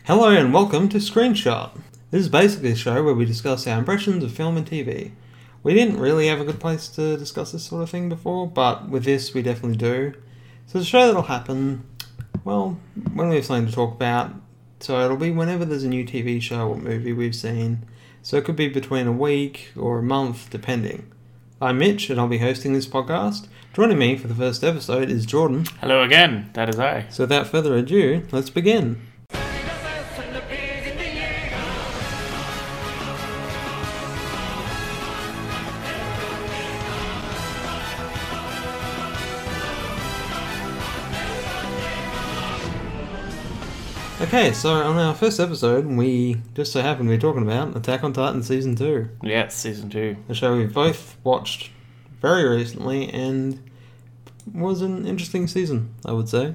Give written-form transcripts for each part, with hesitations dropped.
Hello and welcome to Screenshot. This is basically a show where we discuss our impressions of film and TV. We didn't really have a good place to discuss this sort of thing before, but with this we definitely do. So it's a show that'll happen, well, when we have something to talk about. So it'll be whenever there's a new TV show or movie we've seen. So it could be between a week or a month, depending. I'm Mitch and I'll be hosting this podcast. Joining me for the first episode is Jordan. Hello again, that is I. So without further ado, let's begin. Okay, so on our first episode, we just so happened to be talking about Attack on Titan Season 2. Yes, Season 2. A show we've both watched very recently and was an interesting season, I would say.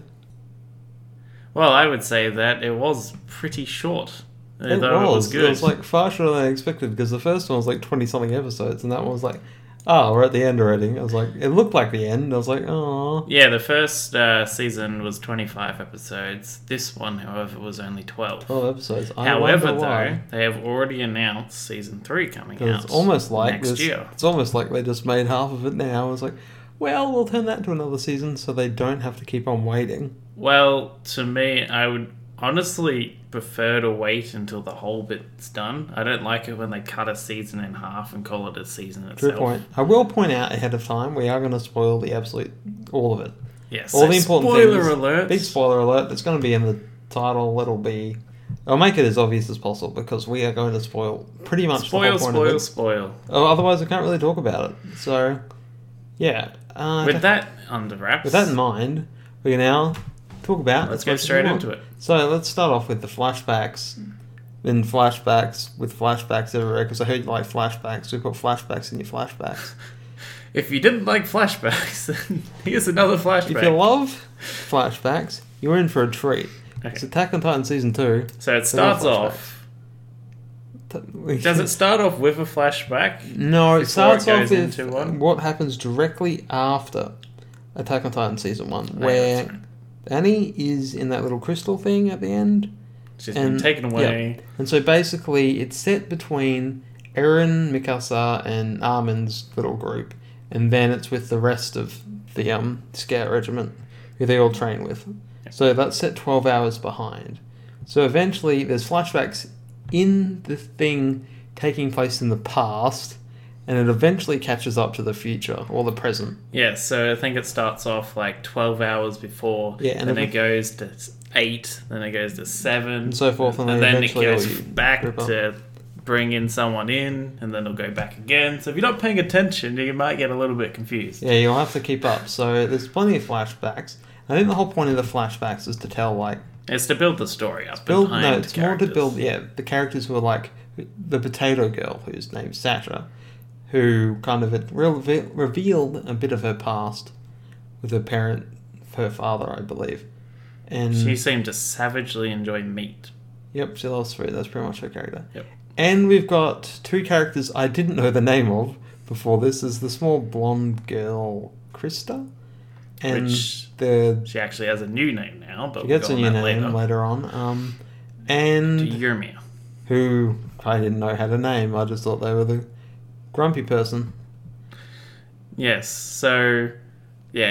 Well, I would say that it was pretty short. It was good. It was like far shorter than I expected because the first one was like 20-something episodes and that one was like, oh, we're at the end already. I was like, it looked like the end. I was like, oh. Yeah, the first season was 25 episodes. This one, however, was only 12. 12 episodes. However, though, they have already announced Season 3 coming out it's almost like next year. It's almost like they just made half of it now. I was like, well, we'll turn that into another season so they don't have to keep on waiting. Well, to me, I would honestly prefer to wait until the whole bit's done. I don't like it when they cut a season in half and call it a season itself. True point. I will point out ahead of time, we are going to spoil the absolute, all of it. Yes, all the important spoiler things. Alert. Big spoiler alert. It's going to be in the title. I'll make it as obvious as possible because we are going to spoil pretty much the whole point of it. Spoil. Oh, otherwise we can't really talk about it. So, yeah. With that under wraps. With that in mind, we can now talk about... Let's go straight into it. So let's start off with the flashbacks. Then flashbacks with flashbacks everywhere, because I heard you like flashbacks. We've got flashbacks in your flashbacks. If you didn't like flashbacks, then here's another flashback. If you love flashbacks, you're in for a treat. Okay. It's Attack on Titan Season 2. So it starts off... Does it start off with a flashback? No, it starts off with what happens directly after Attack on Titan Season 1, where Annie is in that little crystal thing at the end. She's been taken away. Yeah. And so basically it's set between Eren, Mikasa, and Armin's little group, and then it's with the rest of the Scout Regiment, who they all train with. Yep. So that's set 12 hours behind. So eventually there's flashbacks in the thing taking place in the past, and it eventually catches up to the future, or the present. Yeah, so I think it starts off like 12 hours before, and then it goes to 8, then it goes to 7, and so forth, and then it goes back to bring in someone in, and then it'll go back again. So if you're not paying attention, you might get a little bit confused. Yeah, you'll have to keep up. So there's plenty of flashbacks. I think the whole point of the flashbacks is to tell, like... It's to build the story up. It's more to build, the characters who are like the potato girl, whose name's Sasha, who kind of revealed a bit of her past with her father, I believe. And she seemed to savagely enjoy meat. Yep, she loves food. That's pretty much her character. Yep. And we've got two characters I didn't know the name of before this. Is the small blonde girl, Krista. And she actually has a new name now, but she gets a new name later on. And Yurmia, who I didn't know had a name. I just thought they were the grumpy person. Yes. So, yeah,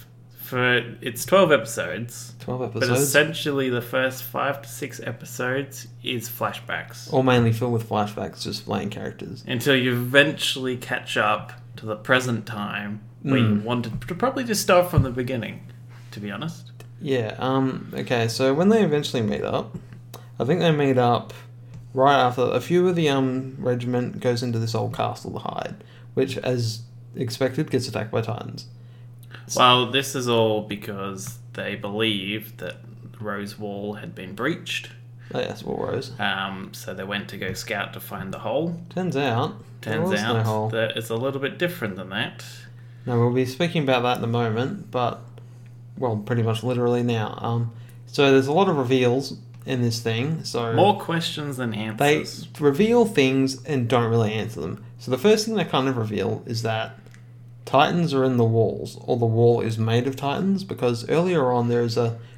it's 12 episodes. 12 episodes. But essentially the first 5 to 6 episodes is flashbacks. All mainly filled with flashbacks, just playing characters. Until you eventually catch up to the present time, where you wanted to probably just start from the beginning, to be honest. Yeah, okay, so when they eventually meet up, I think they meet up right after a few of the regiment goes into this old castle to hide, which, as expected, gets attacked by Titans. Well, this is all because they believe that Rose Wall had been breached. Oh, yes, Wall Rose. So they went to go scout to find the hole. Turns out no hole. That it's a little bit different than that. No, we'll be speaking about that in a moment, but, well, pretty much literally now. So there's a lot of reveals in this thing. So more questions than answers. They reveal things and don't really answer them. So the first thing they kind of reveal is that Titans are in the walls, or the wall is made of Titans, because earlier on there's a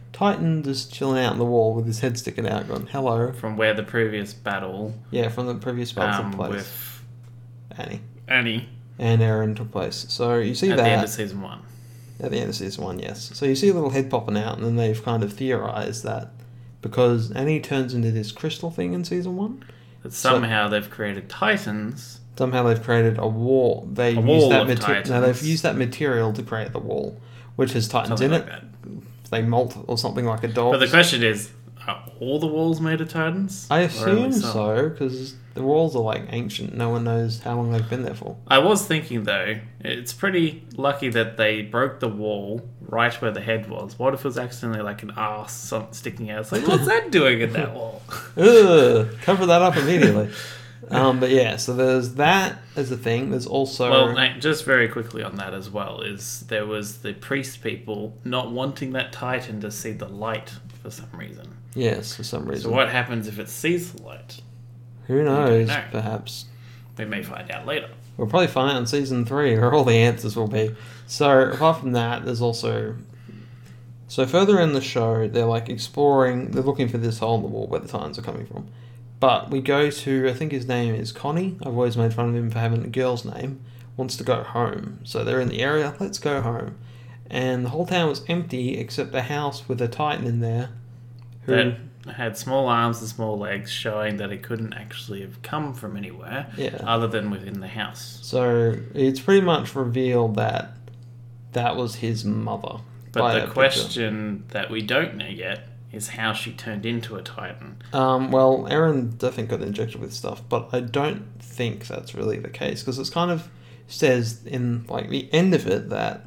Titan just chilling out on the wall with his head sticking out, going, hello. From where the previous battle... Yeah, from the previous battle took place. With... Annie. And Eren took place. So you see at that... At the end of Season 1. At the end of Season 1, yes. So you see a little head popping out, and then they've kind of theorised that because Annie turns into this crystal thing in Season 1... That somehow they've created Titans... Somehow they've created a wall. They've used that material to create the wall, which has Titans something in like it. That. They molt or something like a dog. But the question is, are all the walls made of Titans? I assume so, because the walls are like ancient. No one knows how long they've been there for. I was thinking though, it's pretty lucky that they broke the wall right where the head was. What if it was accidentally like an arse sticking out? It's like, what's that doing in that wall? Ugh, cover that up immediately. But yeah, so there's that as a thing. There's also... Well, just very quickly on that as well, is there was the priest people not wanting that Titan to see the light for some reason. Yes, for some reason. So what happens if it sees the light? Who knows, perhaps. We may find out later. We'll probably find out in Season 3 where all the answers will be. So, apart from that, there's also... So further in the show, they're like exploring... They're looking for this hole in the wall where the Titans are coming from. But we go to, I think his name is Connie. I've always made fun of him for having a girl's name. Wants to go home. So they're in the area, let's go home. And the whole town was empty except a house with a Titan in there. That had small arms and small legs, showing that it couldn't actually have come from anywhere other than within the house. So it's pretty much revealed that that was his mother. But the question that we don't know yet is how she turned into a Titan. Well, Eren definitely got injected with stuff, but I don't think that's really the case, because it's kind of says in like the end of it that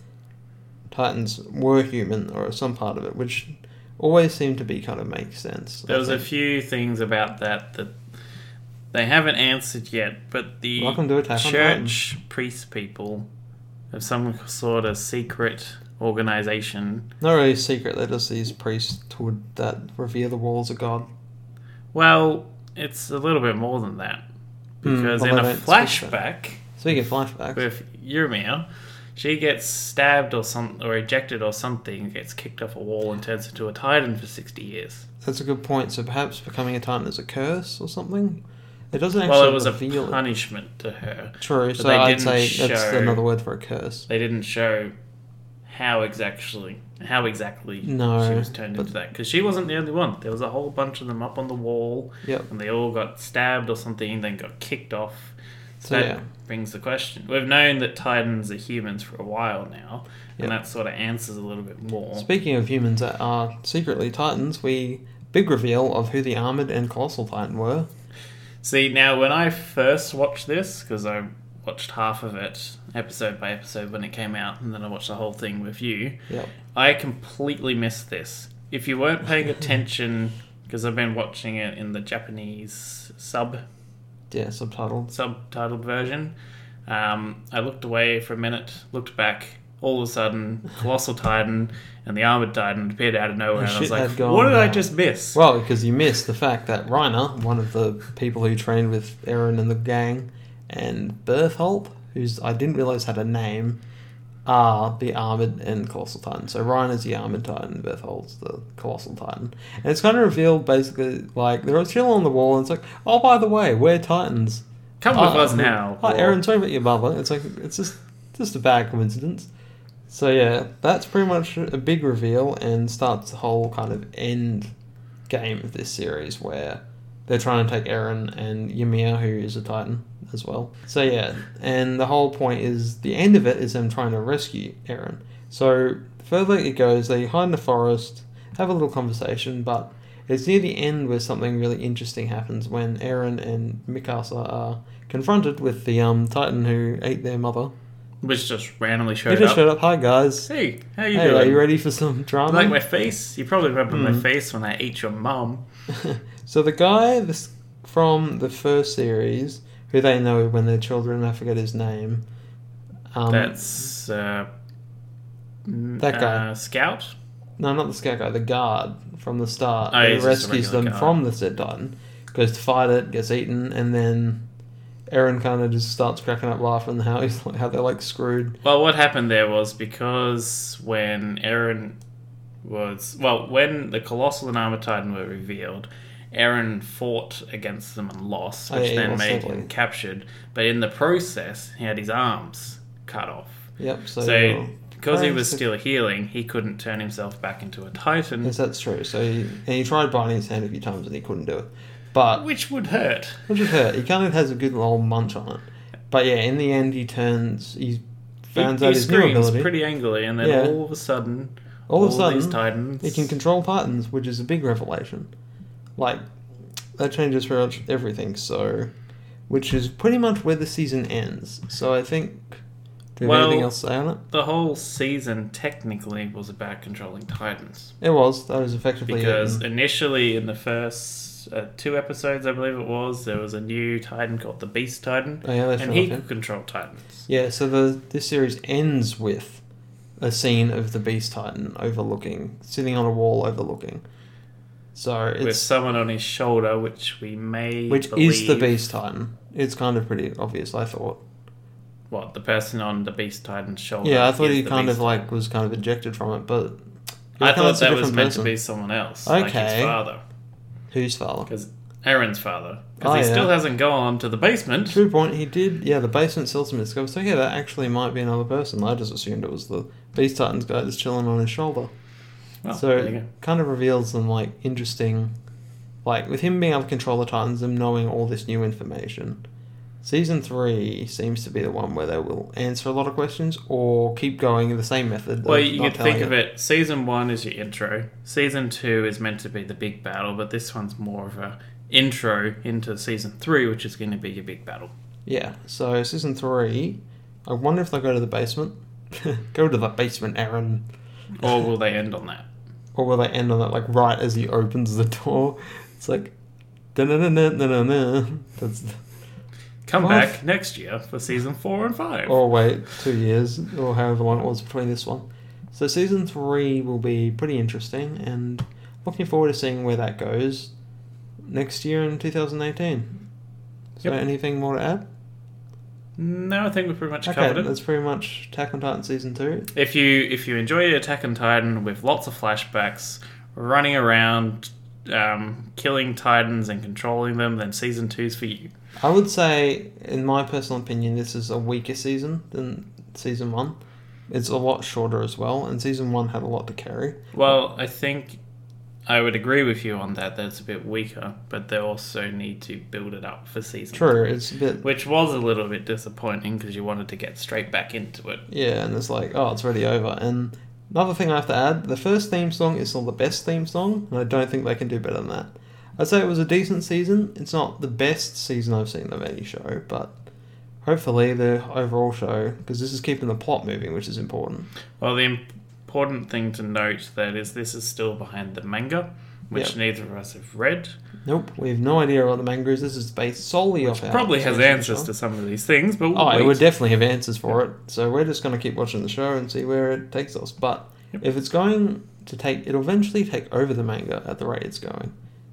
Titans were human, or some part of it, which always seemed to be kind of make sense. There was a few things about that they haven't answered yet, but the church priest people have some sort of secret organisation. Not really secret, they're just these priesthood that revere the walls of God. Well, it's a little bit more than that. Because in a flashback... Speaking of flashbacks... With Ymir, she gets stabbed or ejected or something, gets kicked off a wall and turns into a Titan for 60 years. That's a good point. So perhaps becoming a Titan is a curse or something? It doesn't actually Well, it was a punishment to her. True, so I'd say that's another word for a curse. They didn't show how exactly she was turned into that, because she wasn't the only one. There was a whole bunch of them up on the wall, and they all got stabbed or something and then got kicked off. So that brings the question. We've known that Titans are humans for a while now, and that sort of answers a little bit more. Speaking of humans that are secretly Titans, big reveal of who the Armored and Colossal Titan were. See, now when I first watched this, because I watched half of it episode by episode when it came out, and then I watched the whole thing with you. I completely missed this. If you weren't paying attention, because I've been watching it in the Japanese subtitled version, I looked away for a minute, looked back, all of a sudden Colossal Titan and the Armored Titan appeared out of nowhere, and I was like, what did I just miss? Well, because you missed the fact that Reiner, one of the people who trained with Eren and the gang, and Bertholdt, who's I didn't realise had a name, are the Armored and Colossal Titan. So Reiner's the Armored Titan, Bertholdt's the Colossal Titan. And it's kind of revealed basically, like, they're chilling on the wall and it's like, oh, by the way, we're Titans. Come with us now. Hi, Eren, sorry about your mother. It's like, it's just a bad coincidence. So yeah, that's pretty much a big reveal and starts the whole kind of end game of this series where they're trying to take Eren and Ymir, who is a Titan as well. So yeah, and the whole point is, the end of it is them trying to rescue Eren. So further it goes, they hide in the forest, have a little conversation, but it's near the end where something really interesting happens when Eren and Mikasa are confronted with the Titan who ate their mother. Which just randomly showed up. He just showed up. Hi guys. Hey, how you doing? Are you ready for some drama? You like my face? You probably remember my face when I ate your mum. So the guy from the first series, who they know when they're children, I forget his name. That's that guy. Scout? No, not the Scout guy. The guard from the start. Oh, who rescues them from the said Titan. Goes to fight it, gets eaten, and then Eren kind of just starts cracking up laughing how they're like screwed. Well, what happened there was because when Eren was... Well, when the Colossal and Armor Titan were revealed, Eren fought against them and lost, which then made him captured. But in the process, he had his arms cut off. Yep. So because he was still healing, he couldn't turn himself back into a Titan. Yes, that's true. So he tried biting his hand a few times and he couldn't do it. But which would hurt. He kind of has a good old munch on it. But yeah, in the end, he finds out his new ability. Pretty angrily, and then all of a sudden, these Titans... he can control Titans, which is a big revelation. Like, that changes pretty much everything, so... Which is pretty much where the season ends. So I think... Do you have anything else to say on it? The whole season technically was about controlling Titans. It was. That was effectively because initially in the first 2 episodes, I believe it was, there was a new Titan called the Beast Titan. Oh, yeah, and he could control Titans. Yeah, so this series ends with a scene of the Beast Titan sitting on a wall overlooking. So it's... With someone on his shoulder, which we may Which believe... is the Beast Titan. It's kind of pretty obvious, I thought. What, the person on the Beast Titan's shoulder? Yeah, I thought he kind of like was kind of ejected from it, but I thought that was meant to be someone else, like his father. Whose father? Because Eren's father. Because he still hasn't gone to the basement. True point. He did. Yeah, the basement still some discovered. So yeah, that actually might be another person. I just assumed it was the Beast Titan's guy that's chilling on his shoulder. Well, so it kind of reveals some like interesting, like with him being able to control the Titans, them knowing all this new information. Season 3 seems to be the one where they will answer a lot of questions or keep going in the same method. Well, you could think of it. Season 1 is your intro. Season 2 is meant to be the big battle, but this one's more of a intro into Season 3, which is going to be your big battle. Yeah, so Season 3, I wonder if they go to the basement. Go to the basement, Eren. Or will they end on that? Or will they end on that, like, right as he opens the door? It's like... Da-na-na-na-na-na-na. That's... Come back next year for Season 4 and 5. Or wait 2 years, or however long it was between this one. So Season 3 will be pretty interesting, and looking forward to seeing where that goes next year in 2018. So anything more to add? No, I think we've pretty much covered it. That's pretty much Attack on Titan Season 2. If you enjoy Attack on Titan with lots of flashbacks, running around, killing Titans and controlling them, then Season 2's for you. I would say, in my personal opinion, this is a weaker season than Season 1. It's a lot shorter as well, and Season 1 had a lot to carry. Well, I think I would agree with you on that it's a bit weaker, but they also need to build it up for Season 2. True, it's a bit... Which was a little bit disappointing, because you wanted to get straight back into it. Yeah, and it's like, it's already over. And another thing I have to add, the first theme song is still the best theme song, and I don't think they can do better than that. I'd say it was a decent season. It's not the best season I've seen of any show, but hopefully the overall show, because this is keeping the plot moving, which is important. Well, the important thing to note that is this is still behind the manga, which neither of us have read. Nope, we have no idea what the manga is. This is based solely off our... Probably has answers to some of these things, but it would definitely have answers for it. So we're just going to keep watching the show and see where it takes us. But if it's going to it'll eventually take over the manga at the rate it's going.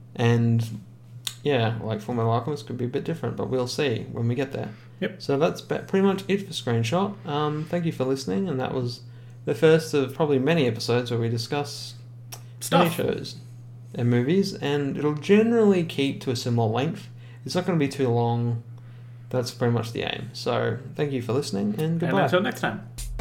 And yeah, like Fullmetal Alchemist could be a bit different, but we'll see when we get there. Yep. So that's pretty much it for Screenshot. Thank you for listening, and that was the first of probably many episodes where we discuss many shows and movies, and it'll generally keep to a similar length. It's not going to be too long. That's pretty much the aim. So thank you for listening, and goodbye. And until next time.